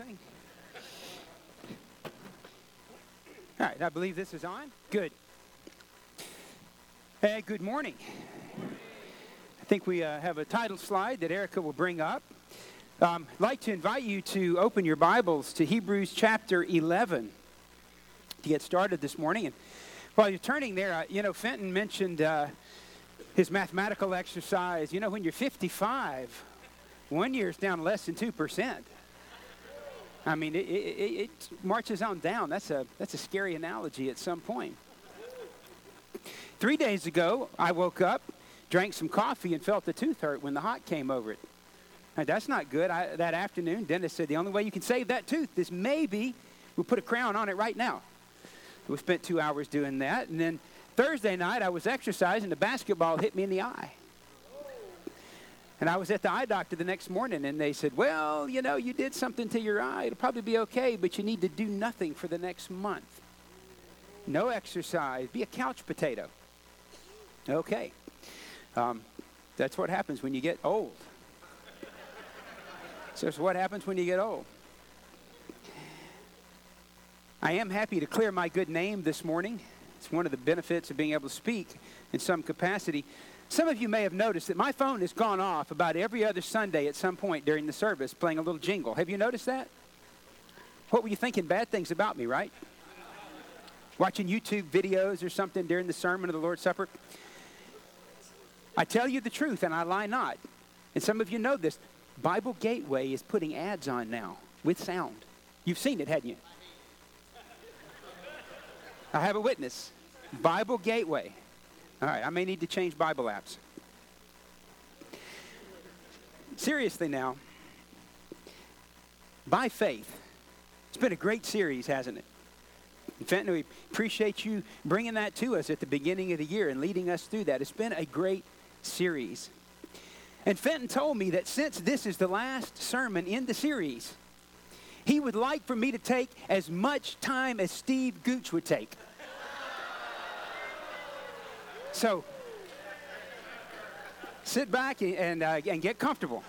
morning. All right, I believe this is on. Good. Hey, good morning. I think we have a title slide that Erica will bring up. I'd like to invite you to open your Bibles to Hebrews chapter 11 to get started this morning. And while you're turning there, Fenton mentioned his mathematical exercise. You know, when you're 55, 1 year is down less than 2%. I mean, it marches on down. That's a scary analogy at some point. 3 days ago, I woke up, drank some coffee, and felt the tooth hurt when the hot came over it. Now, that's not good. That afternoon, dentist said the only way you can save that tooth is maybe we'll put a crown on it right now. We spent 2 hours doing that. And then Thursday night, I was exercising. The basketball hit me in the eye. And I was at the eye doctor the next morning, and they said, well, you did something to your eye. It'll probably be okay, but you need to do nothing for the next month. No exercise. Be a couch potato. Okay. That's what happens when you get old. So it's what happens when you get old. I am happy to clear my good name this morning. It's one of the benefits of being able to speak in some capacity. Some of you may have noticed that my phone has gone off about every other Sunday at some point during the service, playing a little jingle. Have you noticed that? What were you thinking? Bad things about me, right? Watching YouTube videos or something during the sermon of the Lord's Supper. I tell you the truth, and I lie not. And some of you know this. Bible Gateway is putting ads on now with sound. You've seen it, hadn't you? I have a witness. Bible Gateway. All right, I may need to change Bible apps. Seriously now, by faith, it's been a great series, hasn't it? Fenton, we appreciate you bringing that to us at the beginning of the year and leading us through that. It's been a great series. And Fenton told me that since this is the last sermon in the series, he would like for me to take as much time as Steve Gooch would take. So, sit back and get comfortable.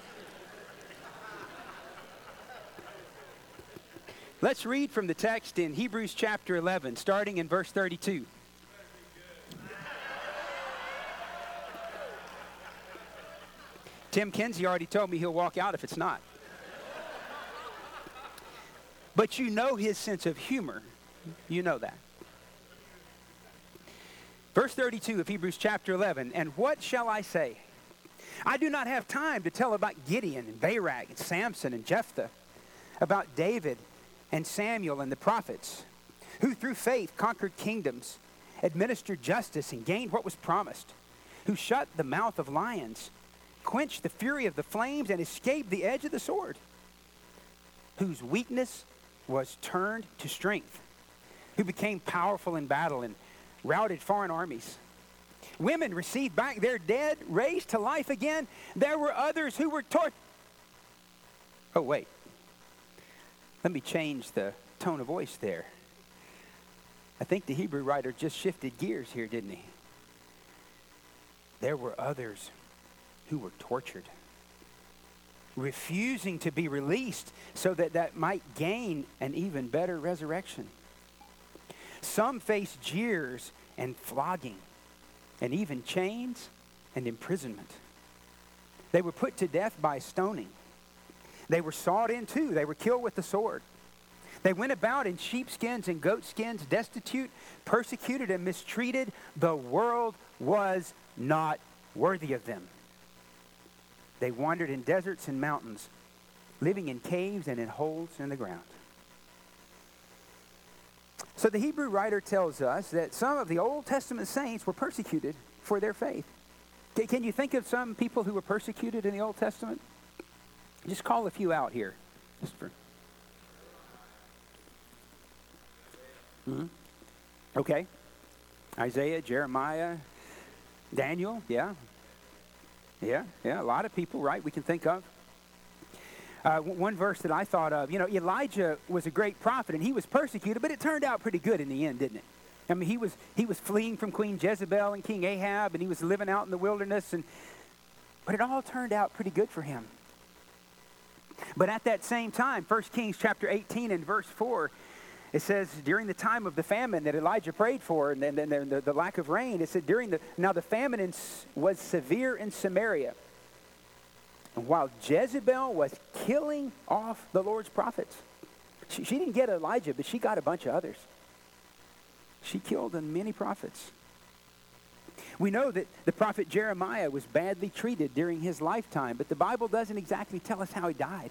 Let's read from the text in Hebrews chapter 11, starting in verse 32. Tim Kinsey already told me he'll walk out if it's not. But you know his sense of humor. You know that. Verse 32 of Hebrews chapter 11, and what shall I say? I do not have time to tell about Gideon and Barak and Samson and Jephthah, about David and Samuel and the prophets, who through faith conquered kingdoms, administered justice and gained what was promised, who shut the mouth of lions, quenched the fury of the flames and escaped the edge of the sword, whose weakness was turned to strength, who became powerful in battle and routed foreign armies. Women received back their dead, raised to life again. There were others who were tortured. Oh, wait. Let me change the tone of voice there. I think the Hebrew writer just shifted gears here, didn't he? There were others who were tortured, refusing to be released so that might gain an even better resurrection. Some faced jeers and flogging, and even chains and imprisonment. They were put to death by stoning. They were sawed in two. They were killed with the sword. They went about in sheepskins and goatskins, destitute, persecuted, and mistreated. The world was not worthy of them. They wandered in deserts and mountains, living in caves and in holes in the ground. So the Hebrew writer tells us that some of the Old Testament saints were persecuted for their faith. Can you think of some people who were persecuted in the Old Testament? Just call a few out here. Just for... Okay. Isaiah, Jeremiah, Daniel, yeah. A lot of people, right, we can think of. One verse that I thought of, Elijah was a great prophet and he was persecuted, but it turned out pretty good in the end, didn't it? I mean, he was fleeing from Queen Jezebel and King Ahab, and he was living out in the wilderness, but it all turned out pretty good for him. But at that same time, 1 Kings chapter 18 and verse 4, it says, during the time of the famine that Elijah prayed for, and then the lack of rain, it said, now the famine was severe in Samaria. And while Jezebel was killing off the Lord's prophets, she didn't get Elijah, but she got a bunch of others. She killed many prophets. We know that the prophet Jeremiah was badly treated during his lifetime, but the Bible doesn't exactly tell us how he died.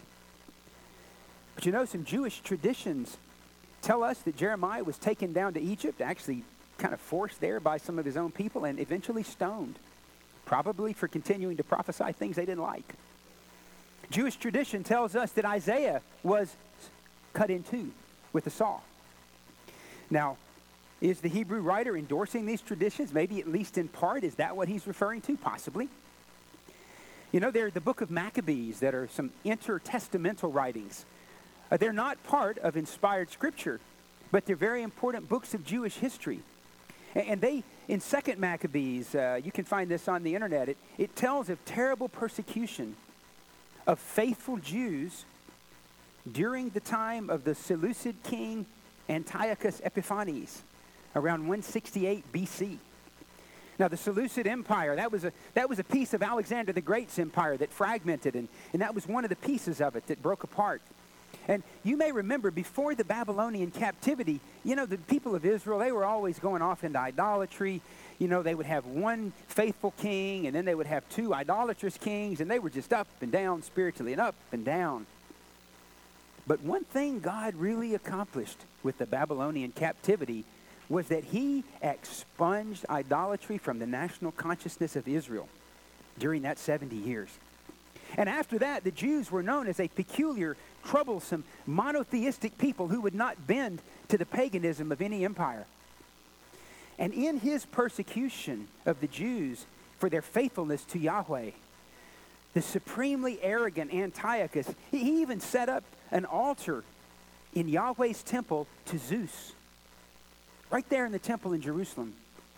But you know, some Jewish traditions tell us that Jeremiah was taken down to Egypt, actually kind of forced there by some of his own people, and eventually stoned, probably for continuing to prophesy things they didn't like. Jewish tradition tells us that Isaiah was cut in two with a saw. Now, is the Hebrew writer endorsing these traditions? Maybe at least in part. Is that what he's referring to? Possibly. You know, they're the book of Maccabees that are some intertestamental writings. They're not part of inspired scripture, but they're very important books of Jewish history. And they, in 2 Maccabees, you can find this on the internet, it tells of terrible persecution of faithful Jews during the time of the Seleucid king Antiochus Epiphanes, around 168 BC. Now, the Seleucid Empire, that was a piece of Alexander the Great's empire that fragmented, and that was one of the pieces of it that broke apart. And you may remember, before the Babylonian captivity, you know, the people of Israel, they were always going off into idolatry. You know, they would have one faithful king, and then they would have two idolatrous kings, and they were just up and down spiritually, and up and down. But one thing God really accomplished with the Babylonian captivity was that he expunged idolatry from the national consciousness of Israel during that 70 years. And after that, the Jews were known as a peculiar, troublesome, monotheistic people who would not bend to the paganism of any empire. And in his persecution of the Jews for their faithfulness to Yahweh, the supremely arrogant Antiochus, he even set up an altar in Yahweh's temple to Zeus, right there in the temple in Jerusalem.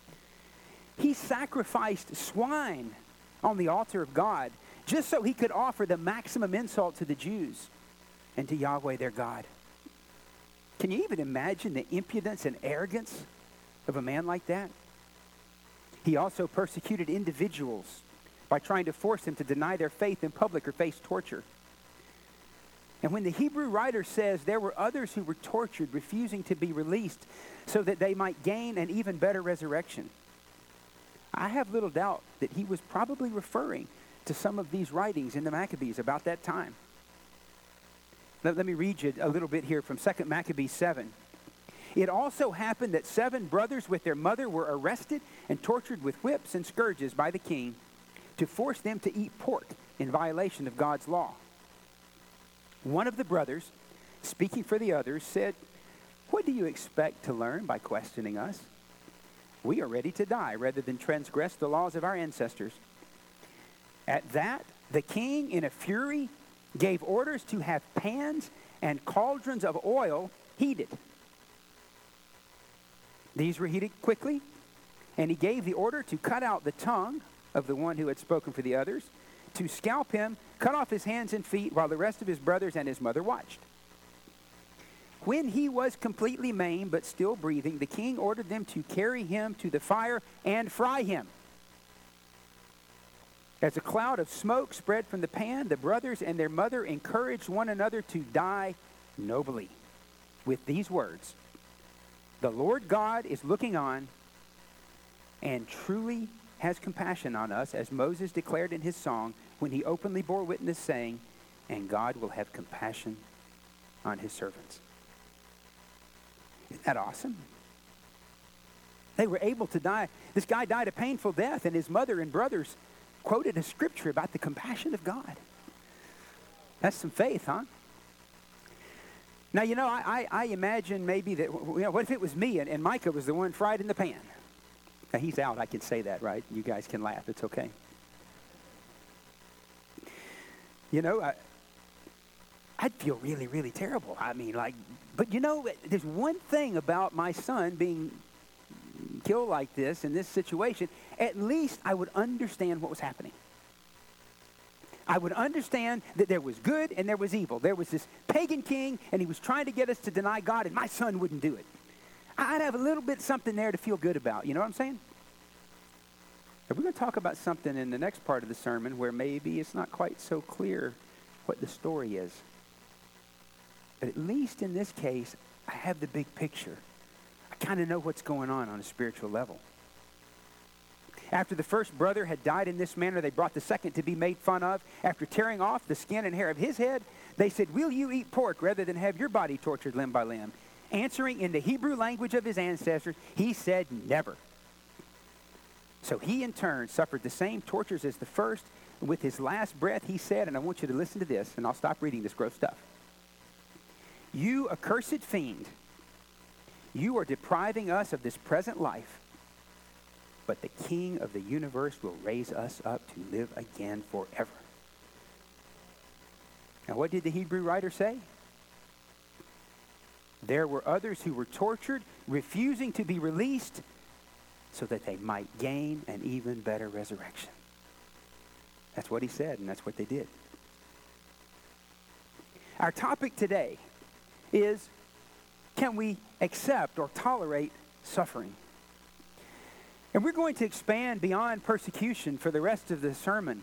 He sacrificed swine on the altar of God just so he could offer the maximum insult to the Jews and to Yahweh their God. Can you even imagine the impudence and arrogance of a man like that? He also persecuted individuals by trying to force them to deny their faith in public or face torture. And when the Hebrew writer says there were others who were tortured, refusing to be released so that they might gain an even better resurrection, I have little doubt that he was probably referring to some of these writings in the Maccabees about that time. Let me read you a little bit here from 2 Maccabees 7. It also happened that 7 brothers with their mother were arrested and tortured with whips and scourges by the king to force them to eat pork in violation of God's law. One of the brothers, speaking for the others, said, "What do you expect to learn by questioning us? We are ready to die rather than transgress the laws of our ancestors." At that, the king, in a fury, gave orders to have pans and cauldrons of oil heated. These were heated quickly, and he gave the order to cut out the tongue of the one who had spoken for the others, to scalp him, cut off his hands and feet, while the rest of his brothers and his mother watched. When he was completely maimed but still breathing, the king ordered them to carry him to the fire and fry him. As a cloud of smoke spread from the pan, the brothers and their mother encouraged one another to die nobly with these words, "The Lord God is looking on and truly has compassion on us, as Moses declared in his song when he openly bore witness, saying, 'And God will have compassion on his servants.'" Isn't that awesome? They were able to die. This guy died a painful death, and his mother and brothers quoted a scripture about the compassion of God. That's some faith, huh? Now, you know, I imagine maybe that, you know, what if it was me and Micah was the one fried in the pan? Now, he's out. I can say that, right? You guys can laugh. It's okay. You know, I'd feel really, really terrible. I mean, like, but you know, there's one thing about my son being killed like this in this situation. At least I would understand what was happening. I would understand that there was good and there was evil. There was this pagan king, and he was trying to get us to deny God, and my son wouldn't do it. I'd have a little bit something there to feel good about. You know what I'm saying? But we're going to talk about something in the next part of the sermon where maybe it's not quite so clear what the story is. But at least in this case, I have the big picture. I kind of know what's going on a spiritual level. After the first brother had died in this manner, they brought the second to be made fun of. After tearing off the skin and hair of his head, they said, "Will you eat pork rather than have your body tortured limb by limb?" Answering in the Hebrew language of his ancestors, he said, "Never." So he in turn suffered the same tortures as the first. With his last breath, he said, and I want you to listen to this, and I'll stop reading this gross stuff. "You accursed fiend, you are depriving us of this present life. But the King of the universe will raise us up to live again forever." Now, what did the Hebrew writer say? There were others who were tortured, refusing to be released, so that they might gain an even better resurrection. That's what he said, and that's what they did. Our topic today is, can we accept or tolerate suffering? And we're going to expand beyond persecution for the rest of the sermon.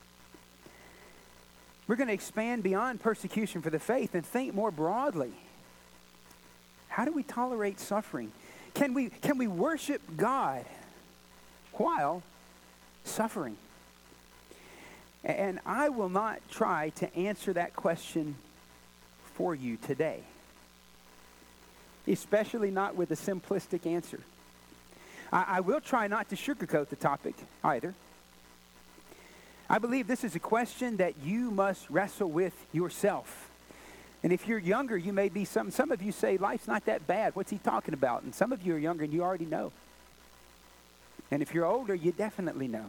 We're going to expand beyond persecution for the faith and think more broadly. How do we tolerate suffering? Can we worship God while suffering? And I will not try to answer that question for you today, especially not with a simplistic answer. I will try not to sugarcoat the topic either. I believe this is a question that you must wrestle with yourself. And if you're younger, you may be some of you say, life's not that bad. What's he talking about? And some of you are younger and you already know. And if you're older, you definitely know.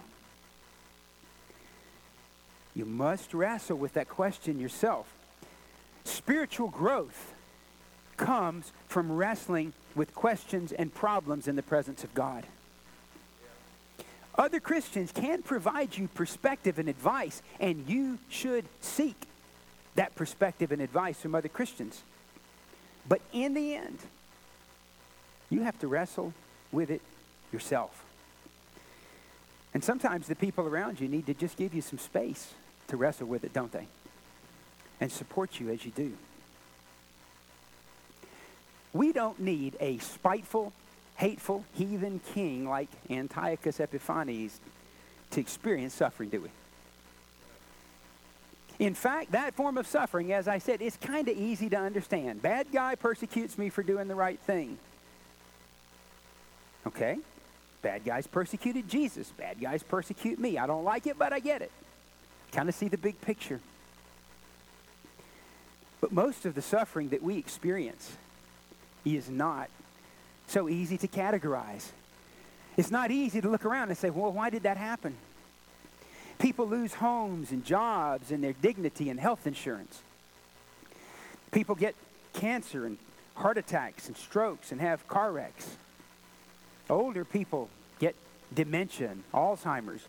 You must wrestle with that question yourself. Spiritual growth comes from wrestling with questions and problems in the presence of God. Other Christians can provide you perspective and advice, and you should seek that perspective and advice from other Christians. But in the end, you have to wrestle with it yourself. And sometimes the people around you need to just give you some space to wrestle with it, don't they? And support you as you do. We don't need a spiteful, hateful, heathen king like Antiochus Epiphanes to experience suffering, do we? In fact, that form of suffering, as I said, is kind of easy to understand. Bad guy persecutes me for doing the right thing. Okay? Bad guys persecuted Jesus. Bad guys persecute me. I don't like it, but I get it. Kind of see the big picture. But most of the suffering that we experience is not so easy to categorize. It's not easy to look around and say, well, why did that happen? People lose homes and jobs and their dignity and health insurance. People get cancer and heart attacks and strokes and have car wrecks. Older people get dementia and Alzheimer's.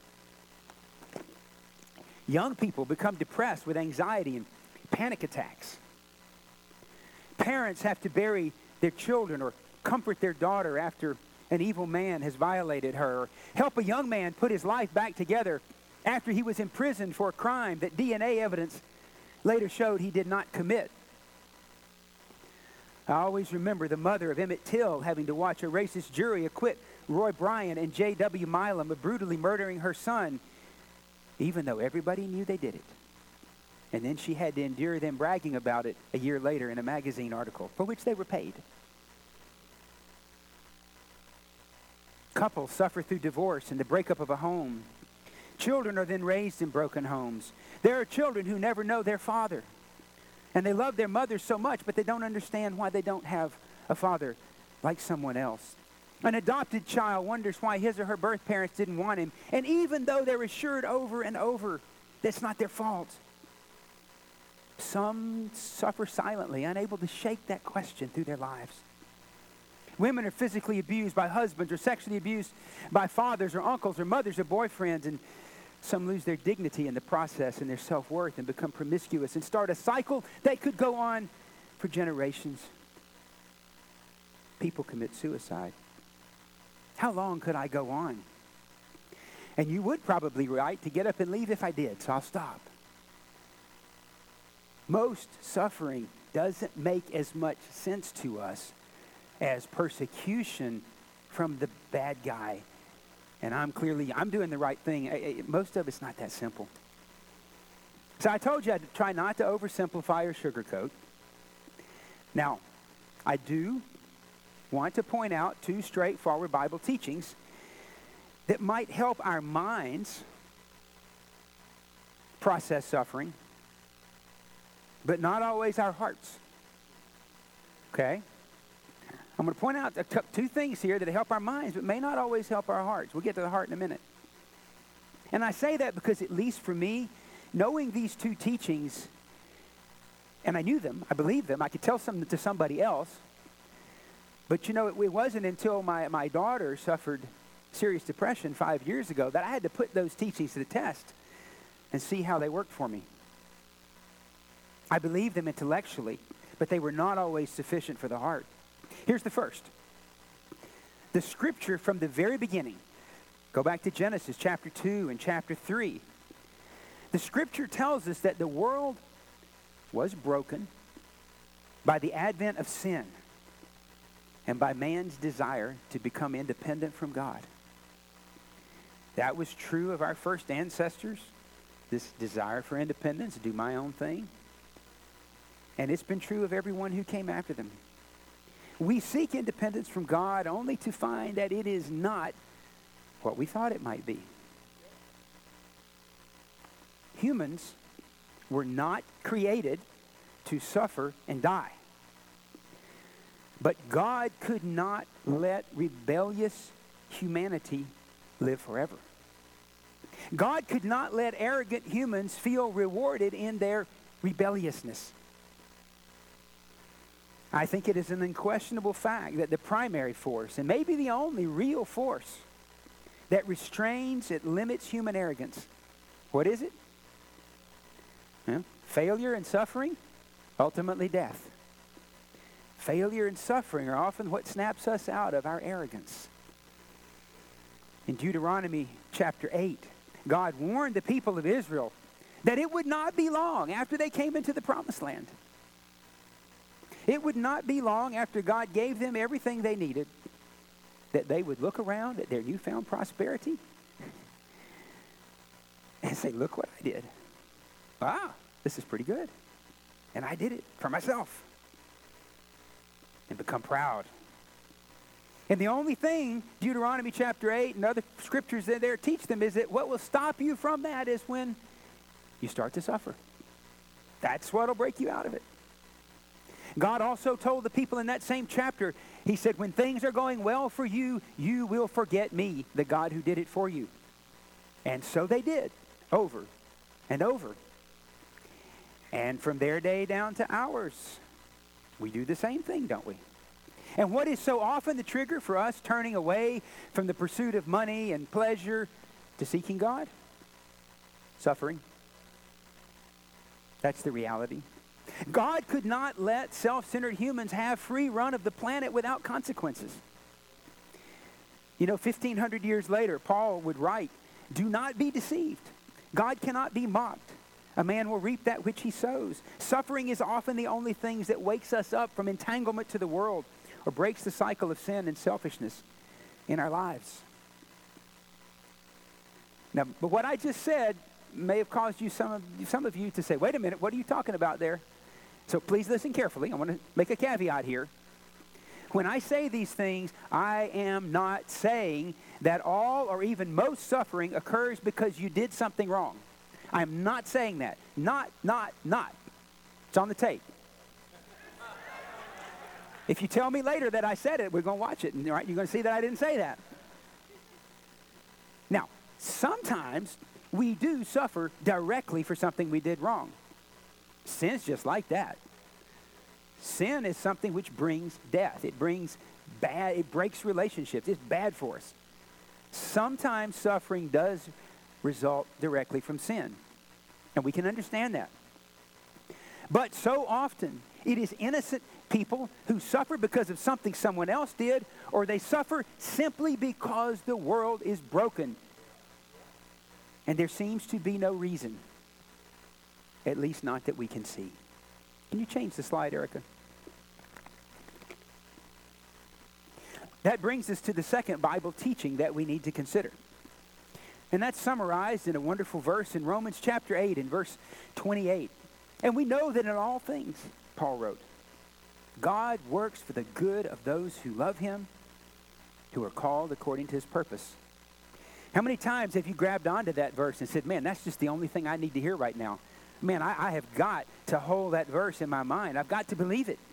Young people become depressed with anxiety and panic attacks. Parents have to bury their children or comfort their daughter after an evil man has violated her, or help a young man put his life back together after he was imprisoned for a crime that DNA evidence later showed he did not commit. I always remember the mother of Emmett Till having to watch a racist jury acquit Roy Bryant and J.W. Milam of brutally murdering her son, even though everybody knew they did it. And then she had to endure them bragging about it a year later in a magazine article, for which they were paid. Couples suffer through divorce and the breakup of a home. Children are then raised in broken homes. There are children who never know their father. And they love their mother so much, but they don't understand why they don't have a father like someone else. An adopted child wonders why his or her birth parents didn't want him. And even though they're assured over and over that's not their fault, some suffer silently, unable to shake that question through their lives. Women are physically abused by husbands or sexually abused by fathers or uncles or mothers or boyfriends. And Some lose their dignity in the process and their self-worth and become promiscuous and start a cycle that could go on for generations. People commit suicide. How long could I go on? And you would probably right to get up and leave if I did, so I'll stop. Most suffering doesn't make as much sense to us as persecution from the bad guy. And I'm doing the right thing. Most of it's not that simple. So I told you I'd try not to oversimplify or sugarcoat. Now, I do want to point out two straightforward Bible teachings that might help our minds process suffering, but not always our hearts. Okay? I'm going to point out two things here that help our minds, but may not always help our hearts. We'll get to the heart in a minute. And I say that because, at least for me, knowing these two teachings, and I knew them, I believed them, I could tell something to somebody else, but you know, it wasn't until my daughter suffered serious depression 5 years ago that I had to put those teachings to the test and see how they worked for me. I believed them intellectually, but they were not always sufficient for the heart. Here's the first. The scripture from the very beginning. Go back to Genesis chapter 2 and chapter 3. The scripture tells us that the world was broken by the advent of sin and by man's desire to become independent from God. That was true of our first ancestors, this desire for independence, do my own thing. And it's been true of everyone who came after them. We seek independence from God only to find that it is not what we thought it might be. Humans were not created to suffer and die. But God could not let rebellious humanity live forever. God could not let arrogant humans feel rewarded in their rebelliousness. I think it is an unquestionable fact that the primary force, and maybe the only real force, that restrains, it limits human arrogance. What is it? Failure and suffering, ultimately death. Failure and suffering are often what snaps us out of our arrogance. In Deuteronomy chapter 8, God warned the people of Israel that it would not be long after they came into the promised land. It would not be long after God gave them everything they needed that they would look around at their newfound prosperity and say, look what I did. Wow, this is pretty good. And I did it for myself. And become proud. And the only thing Deuteronomy chapter 8 and other scriptures that there teach them is that what will stop you from that is when you start to suffer. That's what will break you out of it. God also told the people in that same chapter, he said, when things are going well for you, you will forget me, the God who did it for you. And so they did, over and over. And from their day down to ours, we do the same thing, don't we? And what is so often the trigger for us turning away from the pursuit of money and pleasure to seeking God? Suffering. That's the reality. God could not let self-centered humans have free run of the planet without consequences. You know, 1,500 years later, Paul would write, do not be deceived. God cannot be mocked. A man will reap that which he sows. Suffering is often the only thing that wakes us up from entanglement to the world or breaks the cycle of sin and selfishness in our lives. Now, but what I just said may have caused you some of you to say, wait a minute, what are you talking about there? So please listen carefully. I want to make a caveat here. When I say these things, I am not saying that all or even most suffering occurs because you did something wrong. I'm not saying that. Not. It's on the tape. If you tell me later that I said it, we're going to watch it, and right, you're going to see that I didn't say that. Now, sometimes we do suffer directly for something we did wrong. Sin's just like that. Sin is something which brings death. It brings bad, it breaks relationships. It's bad for us. Sometimes suffering does result directly from sin. And we can understand that. But so often, it is innocent people who suffer because of something someone else did, or they suffer simply because the world is broken. And there seems to be no reason, at least not that we can see. Can you change the slide, Erica? That brings us to the second Bible teaching that we need to consider. And that's summarized in a wonderful verse in Romans chapter 8 and verse 28. And we know that in all things, Paul wrote, God works for the good of those who love him, who are called according to his purpose. How many times have you grabbed onto that verse and said, man, that's just the only thing I need to hear right now. Man, I have got to hold that verse in my mind. I've got to believe it.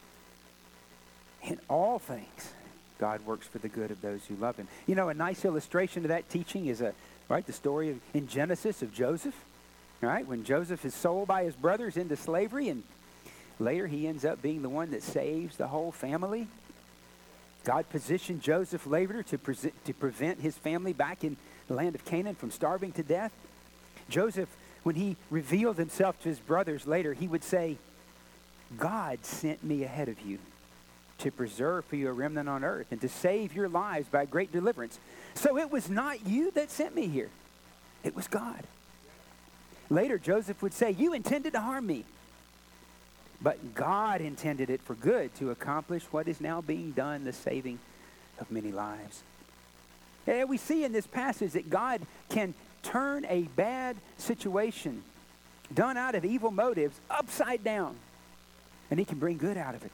In all things, God works for the good of those who love him. You know, a nice illustration of that teaching is the story in Genesis of Joseph. Right? When Joseph is sold by his brothers into slavery, and later he ends up being the one that saves the whole family. God positioned Joseph later to prevent his family back in the land of Canaan from starving to death. Joseph, when he revealed himself to his brothers later, he would say, God sent me ahead of you to preserve for you a remnant on earth and to save your lives by great deliverance. So it was not you that sent me here. It was God. Later, Joseph would say, you intended to harm me, but God intended it for good to accomplish what is now being done, the saving of many lives. And we see in this passage that God can turn a bad situation done out of evil motives upside down, and he can bring good out of it.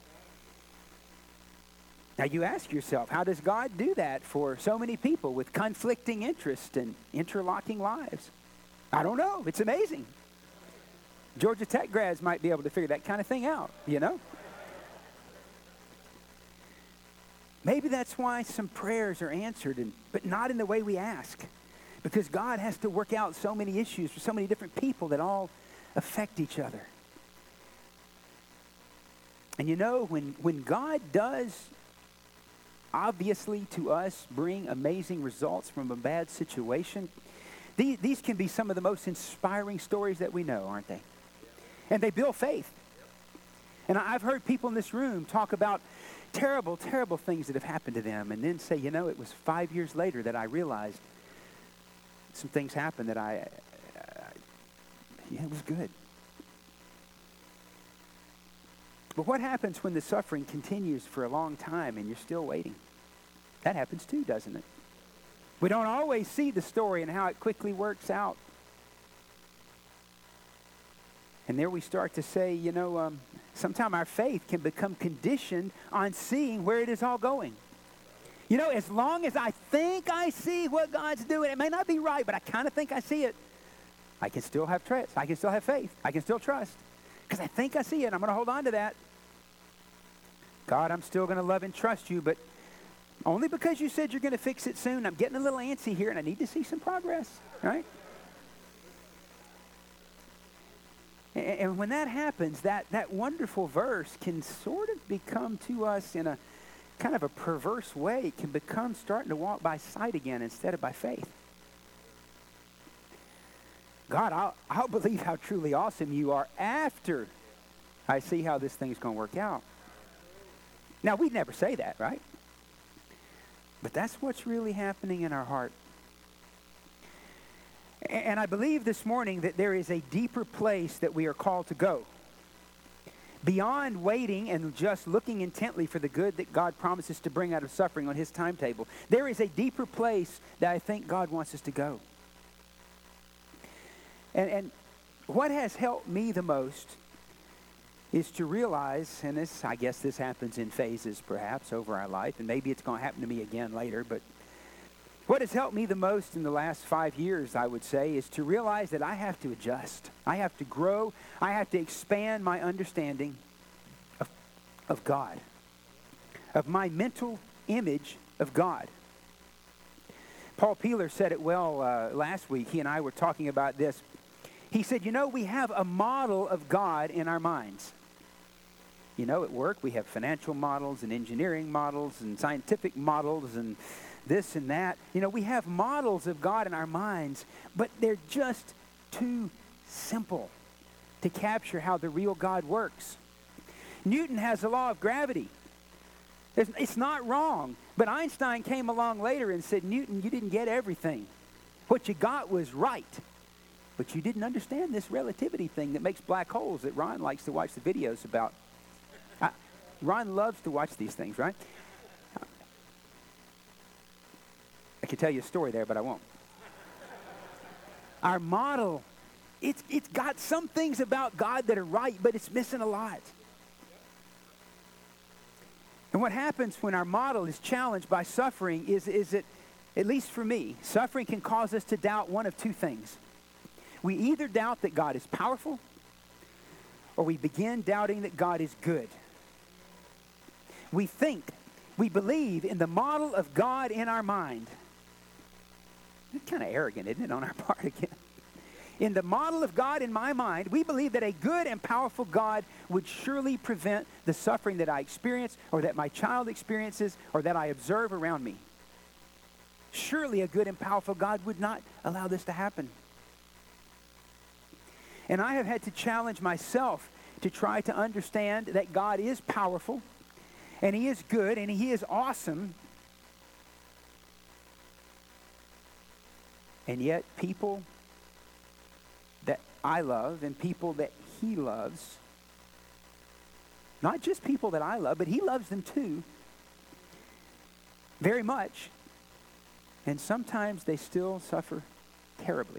Now you ask yourself, how does God do that for so many people with conflicting interests and interlocking lives? I don't know. It's amazing. Georgia Tech grads might be able to figure that kind of thing out, you know? Maybe that's why some prayers are answered, but not in the way we ask. Because God has to work out so many issues for so many different people that all affect each other. And you know, when God does, obviously to us, bring amazing results from a bad situation, these can be some of the most inspiring stories that we know, aren't they? And they build faith. And I've heard people in this room talk about terrible, terrible things that have happened to them and then say, you know, it was 5 years later that I realized some things happened that it was good. But what happens when the suffering continues for a long time and you're still waiting? That happens too, doesn't it? We don't always see the story and how it quickly works out. And there we start to say, you know, sometimes our faith can become conditioned on seeing where it is all going. You know, as long as I think I see what God's doing, it may not be right, but I kind of think I see it. I can still have trust. I can still have faith. I can still trust. Because I think I see it. I'm going to hold on to that. God, I'm still going to love and trust you, but only because you said you're going to fix it soon. I'm getting a little antsy here, and I need to see some progress, right? And when that happens, that wonderful verse can sort of become to us in a kind of a perverse way. It can become starting to walk by sight again instead of by faith. God, I'll believe how truly awesome you are after I see how this thing's going to work out. Now, we'd never say that, right? But that's what's really happening in our heart. And I believe this morning that there is a deeper place that we are called to go. Beyond waiting and just looking intently for the good that God promises to bring out of suffering on his timetable, there is a deeper place that I think God wants us to go. And what has helped me the most is to realize, and I guess this happens in phases perhaps over our life, and maybe it's going to happen to me again later, but what has helped me the most in the last 5 years, I would say, is to realize that I have to adjust. I have to grow. I have to expand my understanding of God, of my mental image of God. Paul Peeler said it well last week. He and I were talking about this. He said, you know, we have a model of God in our minds. You know, at work we have financial models and engineering models and scientific models and this and that. You know, we have models of God in our minds, but they're just too simple to capture how the real God works. Newton has the law of gravity. It's not wrong, but Einstein came along later and said, Newton, you didn't get everything. What you got was right, but you didn't understand this relativity thing that makes black holes that Ron likes to watch the videos about. Ron loves to watch these things, right? I could tell you a story there, but I won't. Our model, it's got some things about God that are right, but it's missing a lot. And what happens when our model is challenged by suffering is that, at least for me, suffering can cause us to doubt one of two things. We either doubt that God is powerful, or we begin doubting that God is good. We believe in the model of God in our mind. It's kind of arrogant, isn't it, on our part again? In the model of God in my mind, we believe that a good and powerful God would surely prevent the suffering that I experience, or that my child experiences, or that I observe around me. Surely a good and powerful God would not allow this to happen. And I have had to challenge myself to try to understand that God is powerful, and He is good, and He is awesome. And yet people that I love and people that He loves, not just people that I love, but He loves them too, very much. And sometimes they still suffer terribly.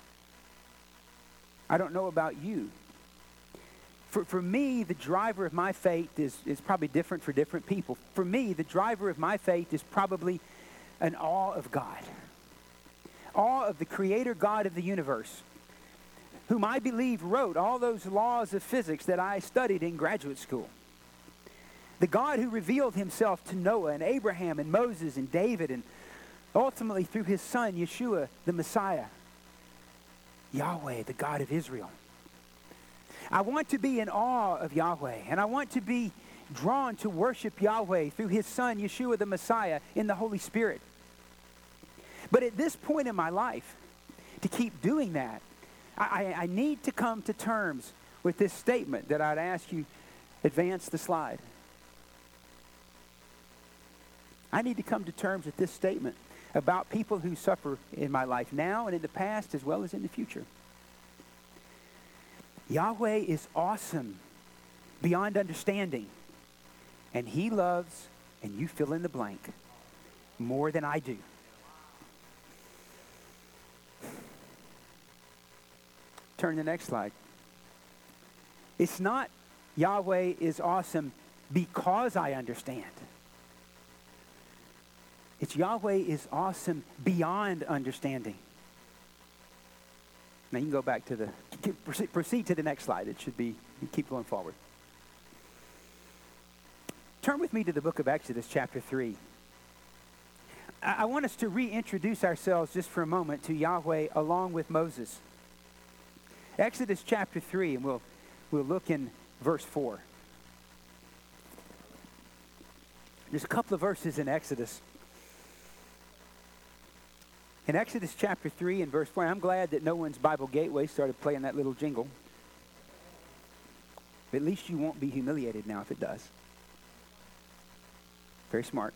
I don't know about you. For me, the driver of my faith is probably different for different people. For me, the driver of my faith is probably an awe of God. Awe of the Creator God of the universe, whom I believe wrote all those laws of physics that I studied in graduate school. The God who revealed Himself to Noah and Abraham and Moses and David, and ultimately through His Son, Yeshua, the Messiah. Yahweh, the God of Israel. I want to be in awe of Yahweh, and I want to be drawn to worship Yahweh through His Son, Yeshua, the Messiah, in the Holy Spirit. But at this point in my life, to keep doing that, I need to come to terms with this statement that I'd ask you, advance the slide. I need to come to terms with this statement about people who suffer in my life now and in the past as well as in the future. Yahweh is awesome beyond understanding, and He loves, and you fill in the blank, more than I do. Turn to the next slide. It's not Yahweh is awesome because I understand. It's Yahweh is awesome beyond understanding. Now you can go back to proceed to the next slide. It should be, keep going forward. Turn with me to the book of Exodus chapter 3. I want us to reintroduce ourselves just for a moment to Yahweh along with Moses. Exodus chapter 3, and we'll look in verse 4. There's a couple of verses in Exodus. In Exodus chapter 3 and verse 4, I'm glad that No One's Bible Gateway started playing that little jingle. At least you won't be humiliated now if it does. Very smart.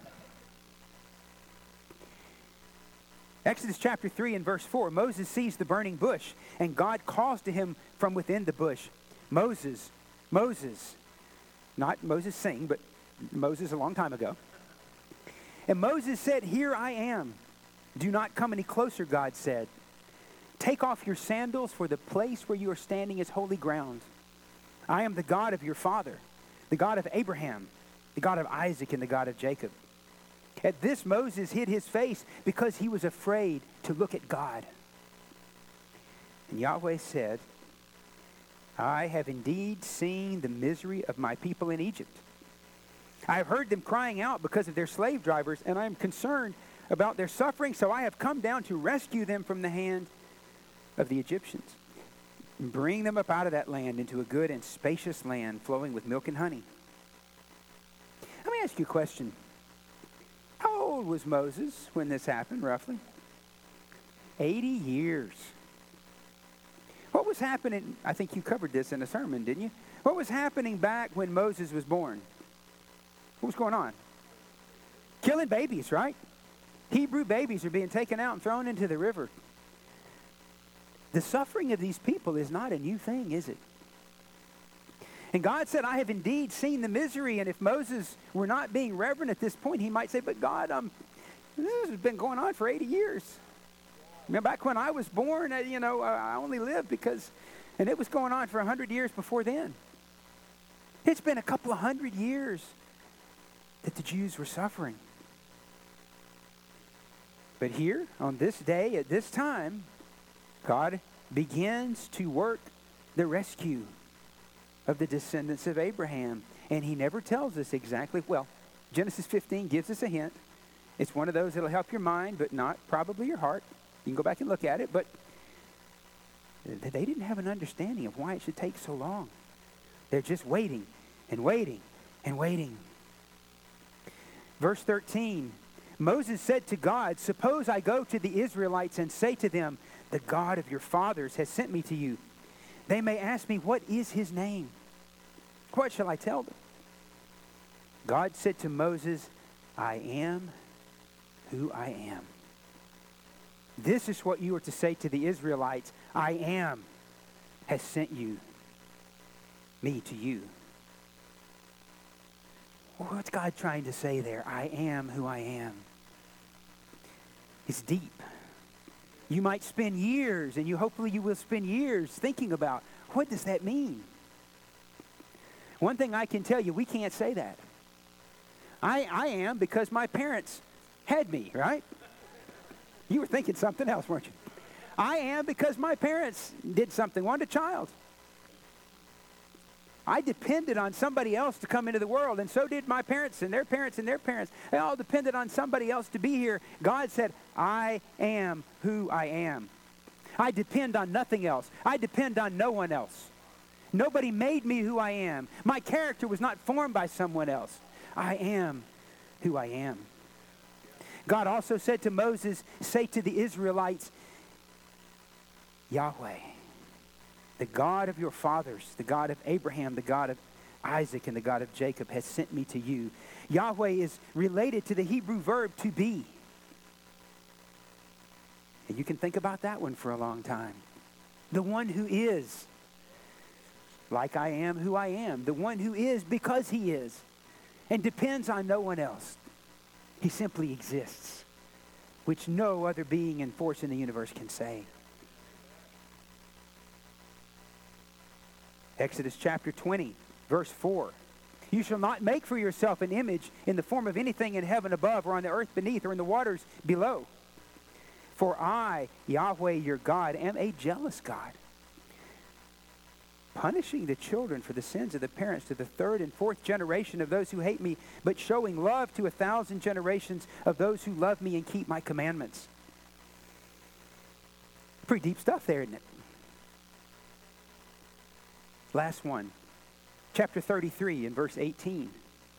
Exodus chapter 3 and verse 4, Moses sees the burning bush, and God calls to him from within the bush, Moses, Moses. Not Moses sing, but Moses a long time ago. And Moses said, "Here I am. Do not come any closer," God said. "Take off your sandals, for the place where you are standing is holy ground. I am the God of your father, the God of Abraham, the God of Isaac, and the God of Jacob." At this, Moses hid his face because he was afraid to look at God. And Yahweh said, "I have indeed seen the misery of my people in Egypt. I have heard them crying out because of their slave drivers, and I am concerned about their suffering, so I have come down to rescue them from the hand of the Egyptians and bring them up out of that land into a good and spacious land flowing with milk and honey." Let me ask you a question. How old was Moses when this happened, roughly? 80 years. What was happening? I think you covered this in a sermon, didn't you? What was happening back when Moses was born? What was going on? Killing babies, right? Hebrew babies are being taken out and thrown into the river. The suffering of these people is not a new thing, is it? And God said, I have indeed seen the misery. And if Moses were not being reverent at this point, he might say, but God, this has been going on for 80 years. Remember back when I was born, I only lived because, and it was going on for 100 years before then. It's been a couple of 100 years that the Jews were suffering. But here, on this day, at this time, God begins to work the rescue of the descendants of Abraham. And he never tells us exactly. Well, Genesis 15 gives us a hint. It's one of those that'll help your mind, but not probably your heart. You can go back and look at it, but they didn't have an understanding of why it should take so long. They're just waiting and waiting and waiting. Verse 13, Moses said to God, suppose I go to the Israelites and say to them, the God of your fathers has sent me to you. They may ask me, what is his name? What shall I tell them? God said to Moses, I am who I am. This is what you are to say to the Israelites. I am has sent me to you. What's God trying to say there? I am who I am. It's deep. You might spend years, and hopefully you will spend years thinking about, what does that mean? One thing I can tell you, we can't say that. I am because my parents had me, right? You were thinking something else, weren't you? I am because my parents did something, wanted a child. I depended on somebody else to come into the world, and so did my parents and their parents and their parents. They all depended on somebody else to be here. God said, I am who I am. I depend on nothing else. I depend on no one else. Nobody made me who I am. My character was not formed by someone else. I am who I am. God also said to Moses, say to the Israelites, Yahweh, the God of your fathers, the God of Abraham, the God of Isaac, and the God of Jacob has sent me to you. Yahweh is related to the Hebrew verb to be. And you can think about that one for a long time. The one who is, like I am who I am. The one who is because he is, and depends on no one else. He simply exists, which no other being and force in the universe can say. Exodus chapter 20, verse 4. You shall not make for yourself an image in the form of anything in heaven above, or on the earth beneath, or in the waters below. For I, Yahweh your God, am a jealous God, punishing the children for the sins of the parents to the third and fourth generation of those who hate me, but showing love to 1,000 generations of those who love me and keep my commandments. Pretty deep stuff there, isn't it? Last one, chapter 33 and verse 18.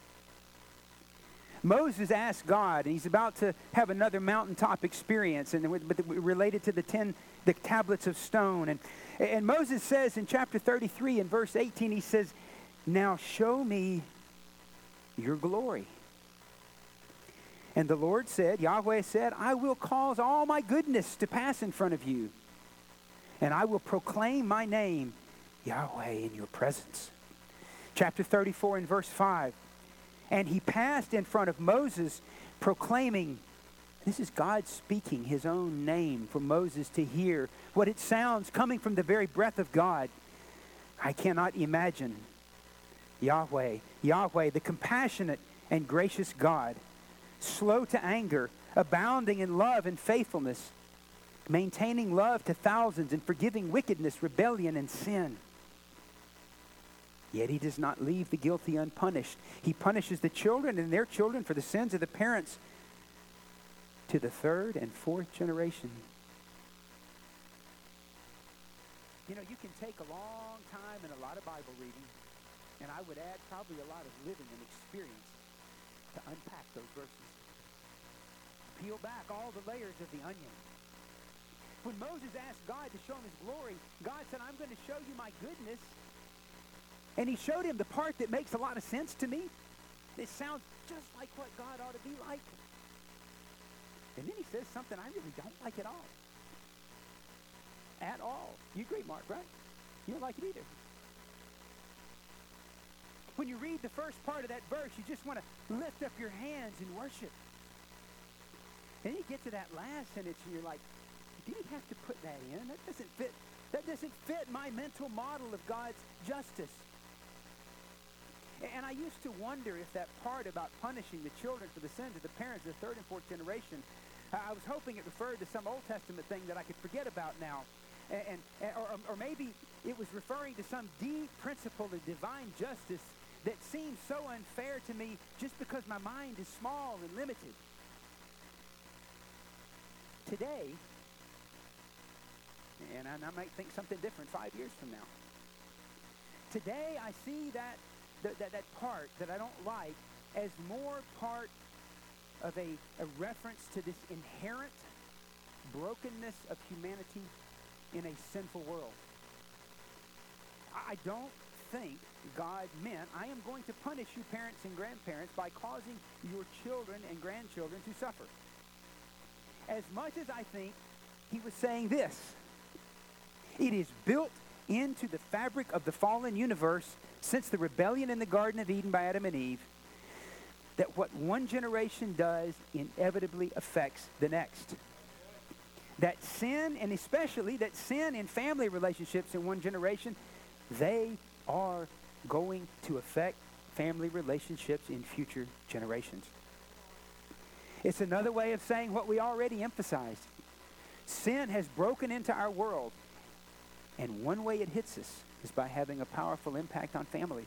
Moses asked God, and he's about to have another mountaintop experience, but related to the tablets of stone. And Moses says in chapter 33 and verse 18, he says, now show me your glory. And the Lord said, Yahweh said, I will cause all my goodness to pass in front of you, and I will proclaim my name, Yahweh, in your presence. Chapter 34 and verse 5. And he passed in front of Moses, proclaiming, this is God speaking his own name for Moses to hear, what it sounds coming from the very breath of God. I cannot imagine Yahweh, the compassionate and gracious God, slow to anger, abounding in love and faithfulness, maintaining love to thousands and forgiving wickedness, rebellion, and sin. Yet he does not leave the guilty unpunished. He punishes the children and their children for the sins of the parents to the third and fourth generation. You know, you can take a long time and a lot of Bible reading, and I would add probably a lot of living and experience to unpack those verses. peel back all the layers of the onion. When Moses asked God to show him his glory, God said, I'm going to show you my goodness. And he showed him the part that makes a lot of sense to me. It sounds just like what God ought to be like. And then he says something I really don't like at all. At all. You agree, Mark, right? You don't like it either. When you read the first part of that verse, you just want to lift up your hands in worship. And you get to that last sentence and you're like, did he have to put that in? That doesn't fit my mental model of God's justice. And I used to wonder if that part about punishing the children for the sins of the parents of the third and fourth generation, I was hoping it referred to some Old Testament thing that I could forget about now. Or maybe it was referring to some deep principle of divine justice that seems so unfair to me just because my mind is small and limited. Today, and I might think something different 5 years from now. Today, I see that part that I don't like as more part of a reference to this inherent brokenness of humanity in a sinful world. I don't think God meant, I am going to punish you parents and grandparents by causing your children and grandchildren to suffer. As much as I think he was saying this, it is built into the fabric of the fallen universe since the rebellion in the Garden of Eden by Adam and Eve, that what one generation does inevitably affects the next. That sin, and especially that sin in family relationships in one generation, they are going to affect family relationships in future generations. It's another way of saying what we already emphasized. Sin has broken into our world, and one way it hits us is by having a powerful impact on families.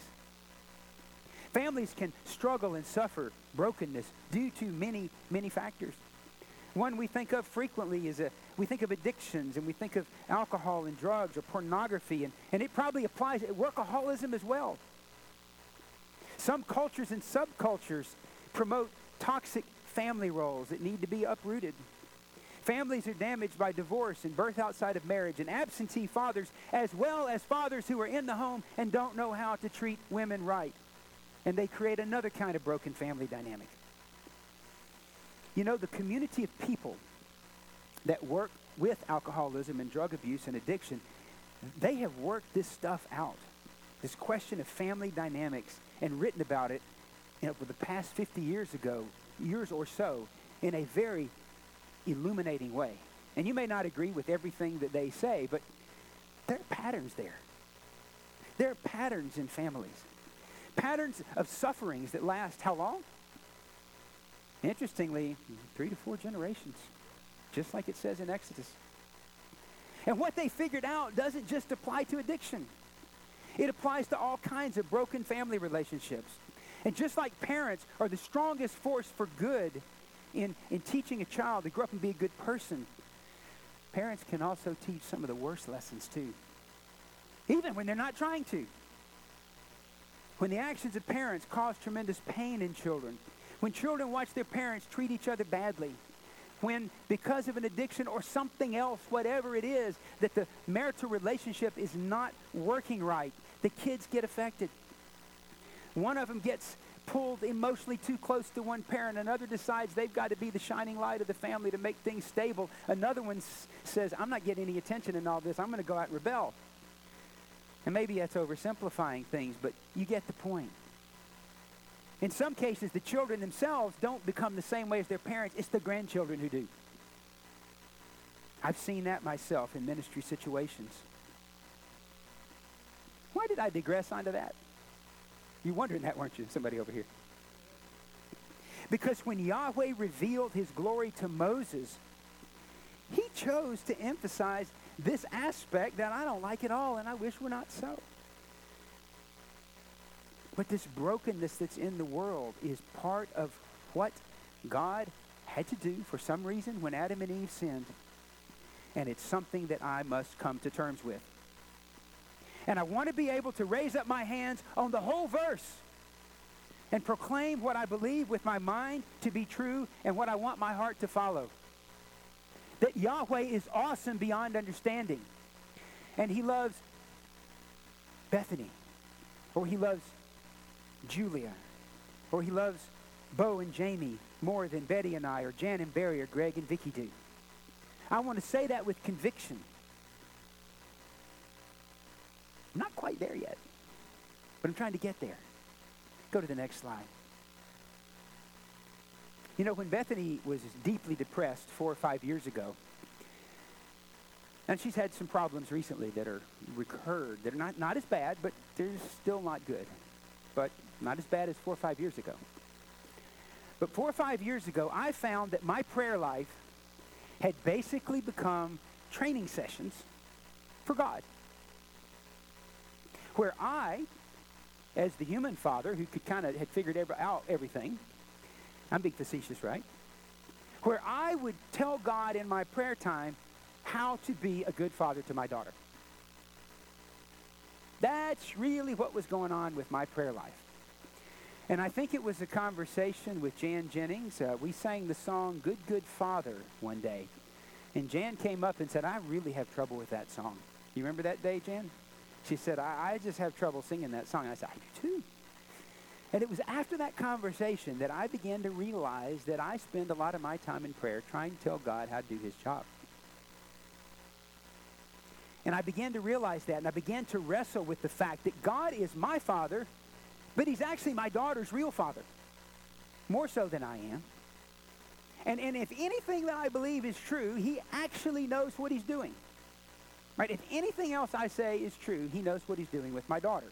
Families can struggle and suffer brokenness due to many, many factors. One we think of frequently is we think of addictions, and we think of alcohol and drugs or pornography, and it probably applies to workaholism as well. Some cultures and subcultures promote toxic family roles that need to be uprooted. Families are damaged by divorce and birth outside of marriage and absentee fathers, as well as fathers who are in the home and don't know how to treat women right. And they create another kind of broken family dynamic. You know, the community of people that work with alcoholism and drug abuse and addiction, they have worked this stuff out, this question of family dynamics, and written about it for the past 50 years or so, in a very illuminating way. And you may not agree with everything that they say, but there are patterns there. There are patterns in families. Patterns of sufferings that last how long? Interestingly, 3 to 4 generations, just like it says in Exodus. And what they figured out doesn't just apply to addiction. It applies to all kinds of broken family relationships. And just like parents are the strongest force for good in teaching a child to grow up and be a good person, parents can also teach some of the worst lessons too, even when they're not trying to. When the actions of parents cause tremendous pain in children, when children watch their parents treat each other badly, when because of an addiction or something else, whatever it is, that the marital relationship is not working right, the kids get affected. One of them gets pulled emotionally too close to one parent. Another decides they've got to be the shining light of the family to make things stable. Another one says, I'm not getting any attention in all this. I'm going to go out and rebel. And maybe that's oversimplifying things, but you get the point. In some cases, the children themselves don't become the same way as their parents. It's the grandchildren who do. I've seen that myself in ministry situations. Why did I digress onto that? You're wondering that, weren't you? Somebody over here. Because when Yahweh revealed his glory to Moses, he chose to emphasize this aspect that I don't like at all, and I wish were not so. But this brokenness that's in the world is part of what God had to do for some reason when Adam and Eve sinned. And it's something that I must come to terms with. And I want to be able to raise up my hands on the whole verse and proclaim what I believe with my mind to be true and what I want my heart to follow. That Yahweh is awesome beyond understanding. And he loves Bethany, or he loves Julia, or he loves Bo and Jamie more than Betty and I, or Jan and Barry, or Greg and Vicky do. I want to say that with conviction. I'm not quite there yet, but I'm trying to get there. Go to the next slide. You know, when Bethany was deeply depressed 4 or 5 years ago, and she's had some problems recently that are recurred. They're not as bad, but they're still not good. But not as bad as 4 or 5 years ago. But 4 or 5 years ago, I found that my prayer life had basically become training sessions for God. Where I, as the human father who could kind of had figured out everything, I'm being facetious, right? Where I would tell God in my prayer time how to be a good father to my daughter. That's really what was going on with my prayer life. And I think it was a conversation with Jan Jennings. We sang the song, Good, Good Father, one day. And Jan came up and said, I really have trouble with that song. You remember that day, Jan? She said, I just have trouble singing that song. I said, I do too. And it was after that conversation that I began to realize that I spend a lot of my time in prayer trying to tell God how to do his job. And I began to realize that, and I began to wrestle with the fact that God is my father, but he's actually my daughter's real father, more so than I am. And if anything that I believe is true, he actually knows what he's doing. Right? If anything else I say is true, he knows what he's doing with my daughter.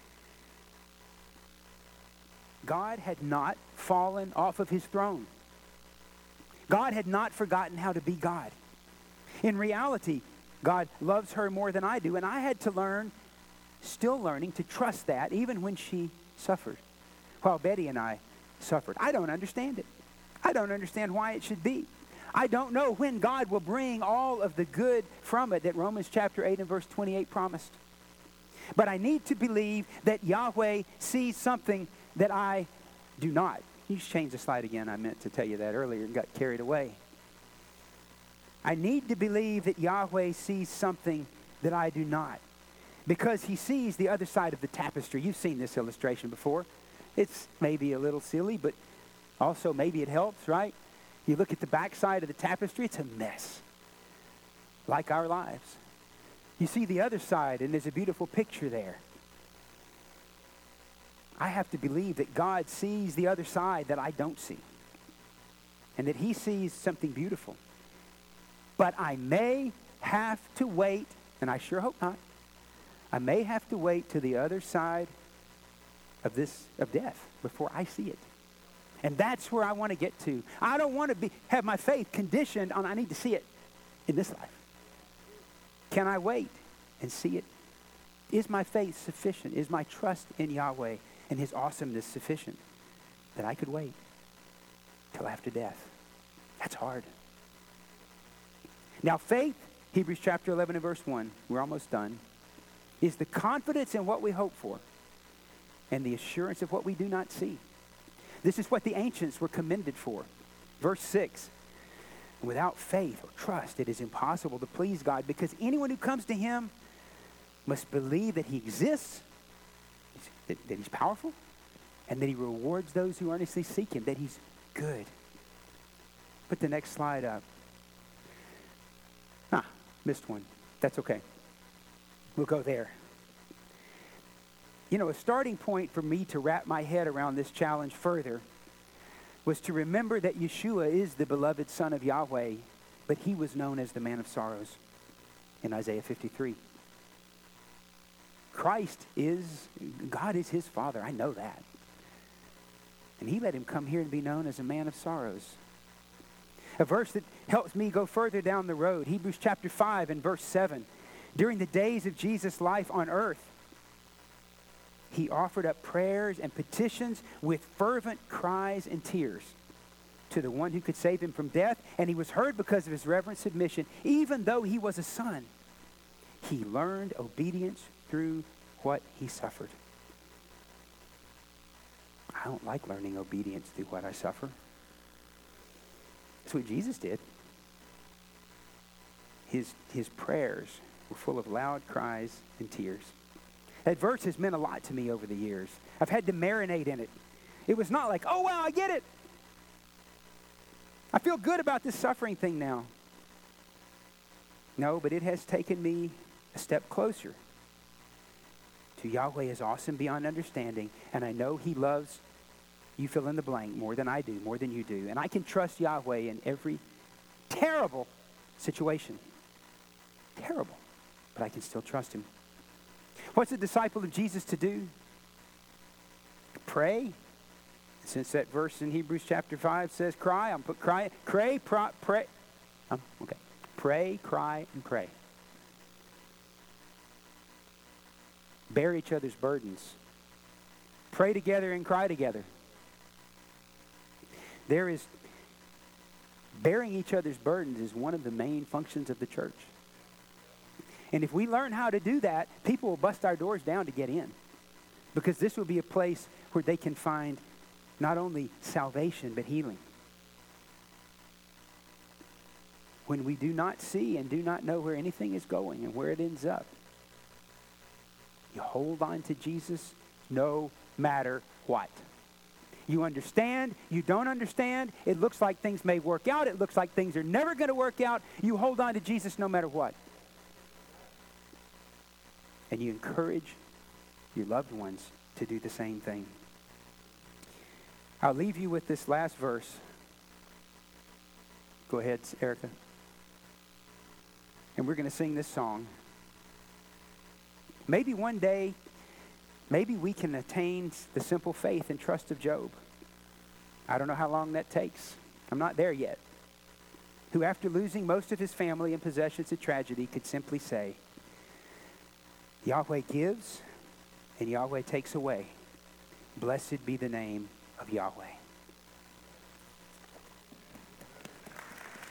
God had not fallen off of his throne. God had not forgotten how to be God. In reality, God loves her more than I do, and I had to learn, still learning, to trust that even when she suffered, while Betty and I suffered. I don't understand it. I don't understand why it should be. I don't know when God will bring all of the good from it that Romans chapter 8 and verse 28 promised. But I need to believe that Yahweh sees something that I do not. You just change the slide again. I meant to tell you that earlier and got carried away. I need to believe that Yahweh sees something that I do not, because he sees the other side of the tapestry. You've seen this illustration before. It's maybe a little silly, but also maybe it helps, right? You look at the backside of the tapestry, it's a mess, like our lives. You see the other side, and there's a beautiful picture there. I have to believe that God sees the other side that I don't see, and that he sees something beautiful. But I may have to wait, and I sure hope not. I may have to wait to the other side of death before I see it. And that's where I want to get to. I don't want to have my faith conditioned on I need to see it in this life. Can I wait and see it? Is my faith sufficient? Is my trust in Yahweh and his awesomeness sufficient that I could wait till after death? That's hard. Now faith, Hebrews chapter 11 and verse 1, we're almost done, is the confidence in what we hope for and the assurance of what we do not see. This is what the ancients were commended for. Verse 6, without faith or trust, it is impossible to please God, because anyone who comes to him must believe that he exists, that he's powerful, and that he rewards those who earnestly seek him, that he's good. Put the next slide up. Missed one. That's okay. We'll go there. You know, a starting point for me to wrap my head around this challenge further was to remember that Yeshua is the beloved Son of Yahweh, but he was known as the Man of Sorrows in Isaiah 53. God is his Father. I know that. And he let him come here and be known as a man of sorrows. A verse that helps me go further down the road, Hebrews chapter 5 and verse 7. During the days of Jesus' life on earth, he offered up prayers and petitions with fervent cries and tears to the one who could save him from death, and he was heard because of his reverent submission. Even though he was a son, he learned obedience through what he suffered. I don't like learning obedience through what I suffer. That's what Jesus did. His prayers were full of loud cries and tears. That verse has meant a lot to me over the years. I've had to marinate in it. It was not like, oh, wow, I get it. I feel good about this suffering thing now. No, but it has taken me a step closer to Yahweh is awesome beyond understanding, and I know he loves, you fill in the blank, more than I do, more than you do. And I can trust Yahweh in every terrible situation. Terrible. But I can still trust him. What's a disciple of Jesus to do? Pray. Since that verse in Hebrews chapter 5 says cry, I'm put cry, pray, pray. Okay. Pray, cry, and pray. Bear each other's burdens. Pray together and cry together. Bearing each other's burdens is one of the main functions of the church. And if we learn how to do that, people will bust our doors down to get in. Because this will be a place where they can find not only salvation, but healing. When we do not see and do not know where anything is going and where it ends up, you hold on to Jesus no matter what. You understand, you don't understand, it looks like things may work out, it looks like things are never going to work out. You hold on to Jesus no matter what. And you encourage your loved ones to do the same thing. I'll leave you with this last verse. Go ahead, Erica. And we're going to sing this song. Maybe one day, maybe we can attain the simple faith and trust of Job. I don't know how long that takes. I'm not there yet. Who, after losing most of his family and possessions to tragedy, could simply say, Yahweh gives and Yahweh takes away. Blessed be the name of Yahweh.